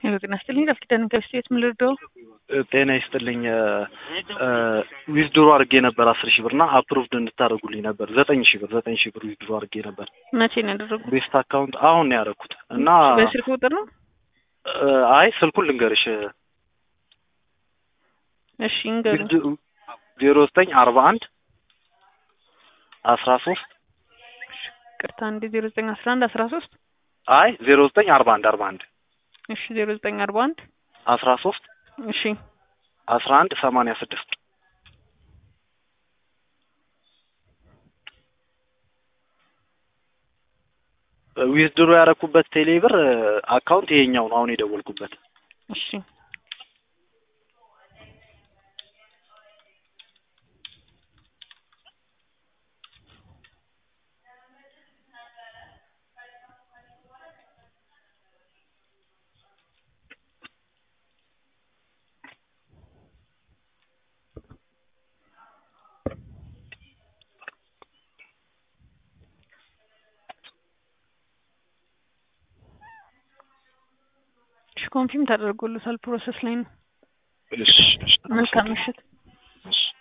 ሄሎ ጤና ይስጥልኝ ዳፍኪዳን ከስቴት ምልርዶ ጤና ይስጥልኝ ዊዝድሮ አድርጌ ነበር 10,000 ብርና አፕሩቭድ እንድታደርጉልኝ ነበር 9,000 ብር ዊዝድሮ አድርጌ ነበር። መቼ ነው ያደረጉት? ቤስት አካውንት አሁን ነው ያደረኩት እና በስልክ ቁጥር ነው? ስልኩን ልንገርሽ። እሺ እንገሩኝ። 0941 13 ቅርታ እንደ 0911 13 0941 እሺ 0941 13 እሺ 11 86 ዊዝድሮ ያደረኩበት ቴሌብር አካውንት ይሄኛው ነው አሁን የደወልኩበት። እሺ ኮንፊርም ተደርጎልታል ፕሮሰስ ላይ ነው። እሺ መልካም ምሽት።